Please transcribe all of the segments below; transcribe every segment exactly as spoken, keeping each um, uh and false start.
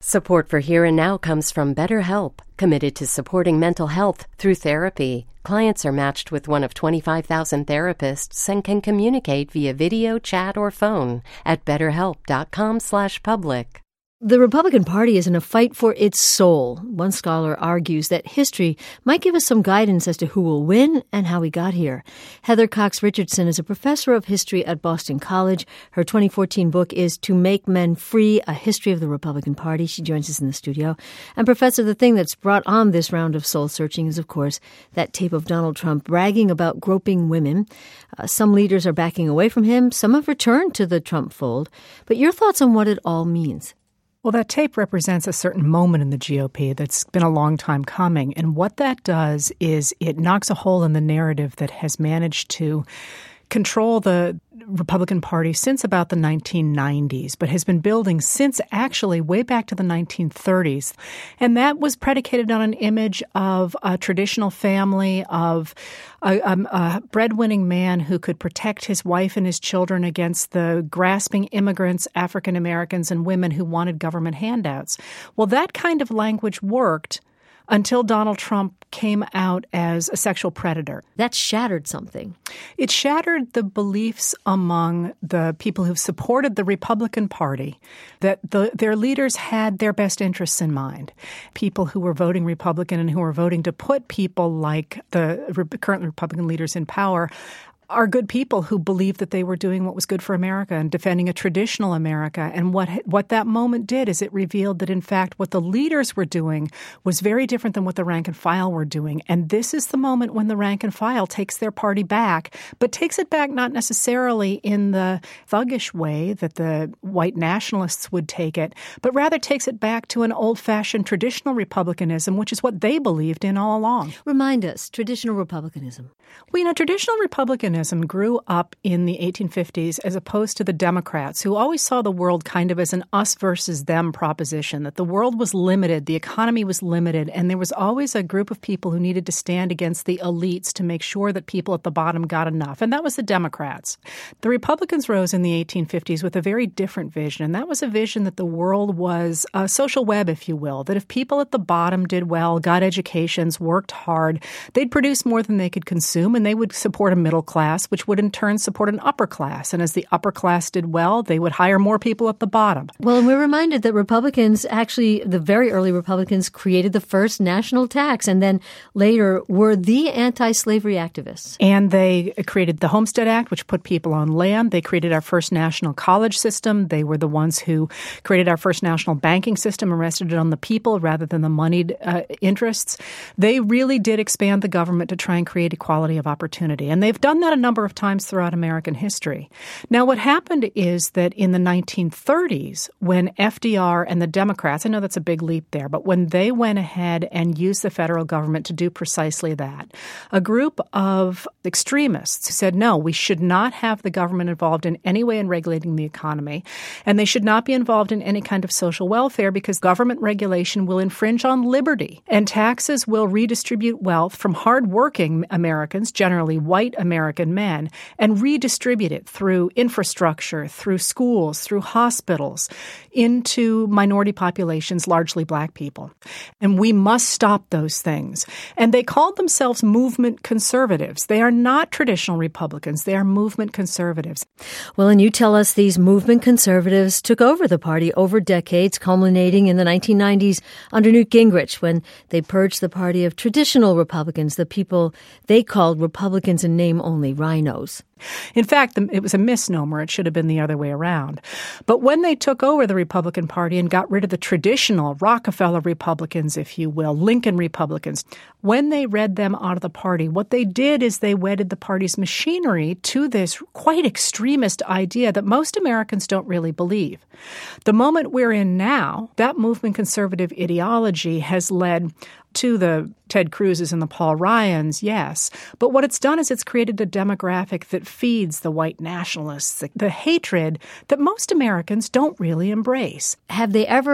Support for Here and Now comes from BetterHelp, committed to supporting mental health through therapy. Clients are matched with one of twenty-five thousand therapists and can communicate via video, chat, or phone at betterhelp.com slash public. The Republican Party is in a fight for its soul. One scholar argues that history might give us some guidance as to who will win and how we got here. Heather Cox Richardson is a professor of history at Boston College. Her twenty fourteen book is To Make Men Free, A History of the Republican Party. She joins us in the studio. And Professor, the thing that's brought on this round of soul-searching is, of course, that tape of Donald Trump bragging about groping women. Uh, some leaders are backing away from him. Some have returned to the Trump fold. But your thoughts on what it all means? Well, that tape represents a certain moment in the G O P that's been a long time coming. And what that does is it knocks a hole in the narrative that has managed to control the Republican Party since about the nineteen nineties, but has been building since actually way back to the nineteen thirties. And that was predicated on an image of a traditional family, of a, a, a breadwinning man who could protect his wife and his children against the grasping immigrants, African Americans, and women who wanted government handouts. Well, that kind of language worked until Donald Trump came out as a sexual predator. That shattered something. It shattered the beliefs among the people who've supported the Republican Party that the, their leaders had their best interests in mind. People who were voting Republican and who were voting to put people like the re- current Republican leaders in power are good people who believed that they were doing what was good for America and defending a traditional America. And what what that moment did is it revealed that, in fact, what the leaders were doing was very different than what the rank and file were doing. And this is the moment when the rank and file takes their party back, but takes it back not necessarily in the thuggish way that the white nationalists would take it, but rather takes it back to an old-fashioned traditional republicanism, which is what they believed in all along. Remind us, traditional republicanism. Well, you know, traditional republicanism grew up in the eighteen fifties as opposed to the Democrats, who always saw the world kind of as an us versus them proposition, that the world was limited, the economy was limited, and there was always a group of people who needed to stand against the elites to make sure that people at the bottom got enough. And that was the Democrats. The Republicans rose in the eighteen fifties with a very different vision, and that was a vision that the world was a social web, if you will, that if people at the bottom did well, got educations, worked hard, they'd produce more than they could consume, and they would support a middle class, which would in turn support an upper class. And as the upper class did well, they would hire more people at the bottom. Well, and we're reminded that Republicans, actually, the very early Republicans created the first national tax and then later were the anti-slavery activists. And they created the Homestead Act, which put people on land. They created our first national college system. They were the ones who created our first national banking system and rested it on the people rather than the moneyed uh, interests. They really did expand the government to try and create equality of opportunity. And they've done that a number of times throughout American history. Now, what happened is that in the nineteen thirties, when F D R and the Democrats, I know that's a big leap there, but when they went ahead and used the federal government to do precisely that, a group of extremists said, no, we should not have the government involved in any way in regulating the economy, and they should not be involved in any kind of social welfare because government regulation will infringe on liberty, and taxes will redistribute wealth from hardworking Americans, generally white American men, and redistribute it through infrastructure, through schools, through hospitals, into minority populations, largely black people. And we must stop those things. And they called themselves movement conservatives. They are not traditional Republicans. They are movement conservatives. Well, and you tell us these movement conservatives took over the party over decades, culminating in the nineteen nineties under Newt Gingrich when they purged the party of traditional Republicans, the people they called Republicans in name only, rhinos. In fact, it was a misnomer. It should have been the other way around. But when they took over the Republican Party and got rid of the traditional Rockefeller Republicans, if you will, Lincoln Republicans, when they read them out of the party, what they did is they wedded the party's machinery to this quite extremist idea that most Americans don't really believe. The moment we're in now, that movement conservative ideology has led to the Ted Cruz's and the Paul Ryans, yes. But what it's done is it's created a demographic that feeds the white nationalists, the, the hatred that most Americans don't really embrace. Have they ever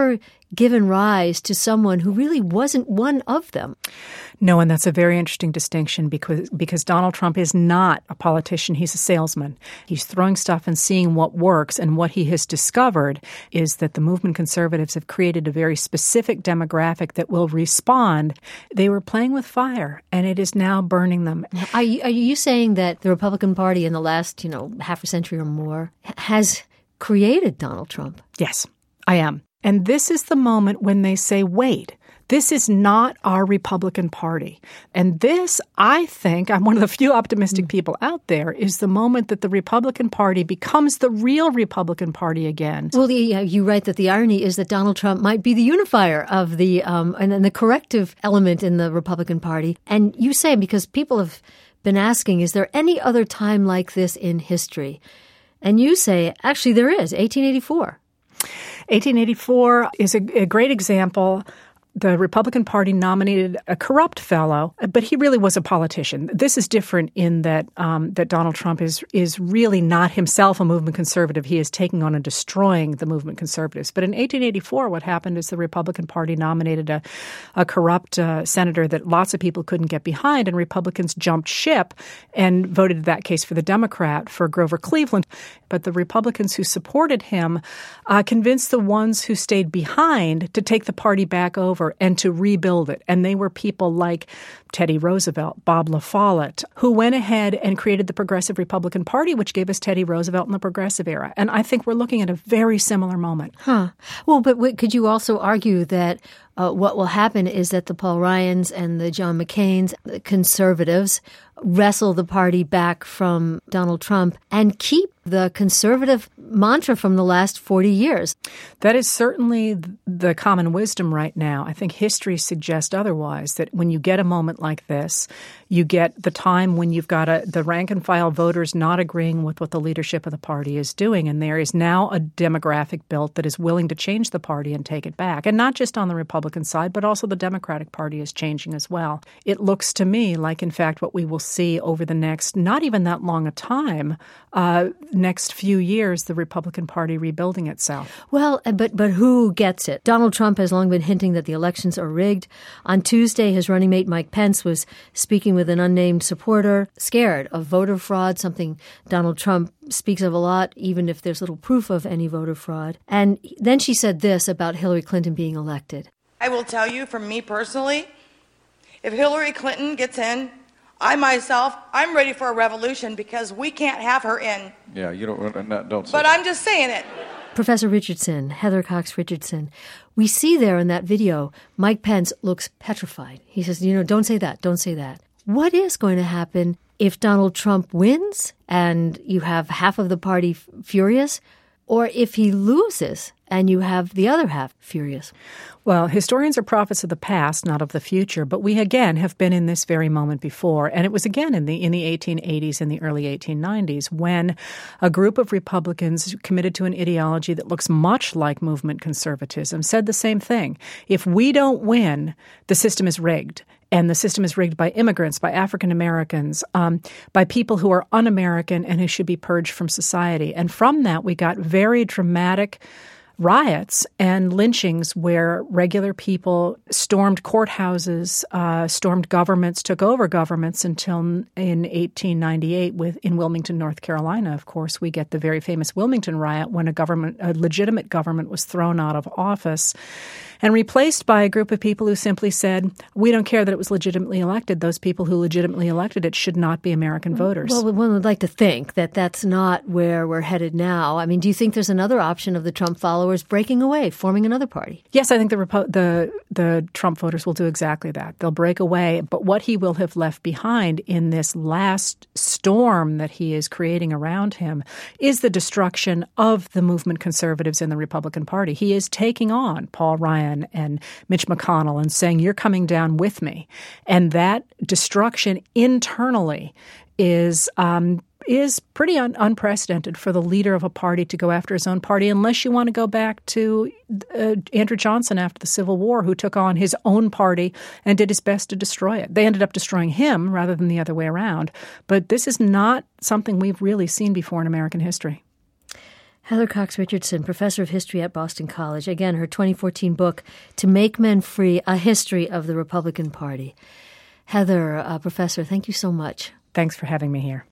given rise to someone who really wasn't one of them. No, and that's a very interesting distinction because because Donald Trump is not a politician. He's a salesman. He's throwing stuff and seeing what works, and what he has discovered is that the movement conservatives have created a very specific demographic that will respond. They were playing with fire, and it is now burning them. Are you, are you saying that the Republican Party in the last, you know, half a century or more has created Donald Trump? Yes, I am. And this is the moment when they say, wait, this is not our Republican Party. And this, I think, I'm one of the few optimistic people out there, is the moment that the Republican Party becomes the real Republican Party again. Well, the, uh, you write that the irony is that Donald Trump might be the unifier of the um, and, and the corrective element in the Republican Party. And you say, because people have been asking, is there any other time like this in history? And you say, actually, there is, eighteen eighty-four. eighteen eighty-four is a, a great example. The Republican Party nominated a corrupt fellow, but he really was a politician. This is different in that um, that Donald Trump is is really not himself a movement conservative. He is taking on and destroying the movement conservatives. But in eighteen eighty-four, what happened is the Republican Party nominated a, a corrupt uh, senator that lots of people couldn't get behind, and Republicans jumped ship and voted in that case for the Democrat, for Grover Cleveland. But the Republicans who supported him uh, convinced the ones who stayed behind to take the party back over and to rebuild it. And they were people like Teddy Roosevelt, Bob La Follette, who went ahead and created the Progressive Republican Party, which gave us Teddy Roosevelt in the Progressive era. And I think we're looking at a very similar moment. Huh. Well, but wait, could you also argue that uh, what will happen is that the Paul Ryans and the John McCains, the conservatives, wrestle the party back from Donald Trump and keep the conservative mantra from the last forty years. That is certainly the common wisdom right now. I think history suggests otherwise, that when you get a moment like this, you get the time when you've got a, the rank and file voters not agreeing with what the leadership of the party is doing. And there is now a demographic built that is willing to change the party and take it back. And not just on the Republican side, but also the Democratic Party is changing as well. It looks to me like, in fact, what we will see over the next, not even that long a time, uh, next few years, the Republican Party rebuilding itself. Well, but but who gets it? Donald Trump has long been hinting that the elections are rigged. On Tuesday, his running mate Mike Pence was speaking with an unnamed supporter, scared of voter fraud, something Donald Trump speaks of a lot, even if there's little proof of any voter fraud. And then she said this about Hillary Clinton being elected. I will tell you, from me personally, if Hillary Clinton gets in, I myself, I'm ready for a revolution, because we can't have her in. Yeah, you don't, not, don't say But that. I'm just saying it. Professor Richardson, Heather Cox Richardson, we see there in that video, Mike Pence looks petrified. He says, you know, don't say that, don't say that. What is going to happen if Donald Trump wins and you have half of the party f- furious, or if he loses and you have the other half furious? Well, historians are prophets of the past, not of the future. But we, again, have been in this very moment before. And it was, again, in the in the eighteen eighties and the early eighteen nineties when a group of Republicans committed to an ideology that looks much like movement conservatism said the same thing. If we don't win, the system is rigged. And the system is rigged by immigrants, by African Americans, um, by people who are un-American and who should be purged from society. And from that, we got very dramatic riots and lynchings where regular people stormed courthouses, uh, stormed governments, took over governments until in eighteen ninety-eight with in Wilmington, North Carolina. Of course, we get the very famous Wilmington riot when a government, a legitimate government was thrown out of office and replaced by a group of people who simply said, we don't care that it was legitimately elected. Those people who legitimately elected it should not be American voters. Well, one would like to think that that's not where we're headed now. I mean, do you think there's another option of the Trump followers breaking away, forming another party? Yes, I think the Repo- the the Trump voters will do exactly that. They'll break away. But what he will have left behind in this last storm that he is creating around him is the destruction of the movement conservatives in the Republican Party. He is taking on Paul Ryan and Mitch McConnell and saying, you're coming down with me. And that destruction internally is um, is pretty un- unprecedented for the leader of a party to go after his own party, unless you want to go back to uh, Andrew Johnson after the Civil War, who took on his own party and did his best to destroy it. They ended up destroying him rather than the other way around. But this is not something we've really seen before in American history. Heather Cox Richardson, professor of history at Boston College. Again, her twenty fourteen book, To Make Men Free, A History of the Republican Party. Heather, uh, professor, thank you so much. Thanks for having me here.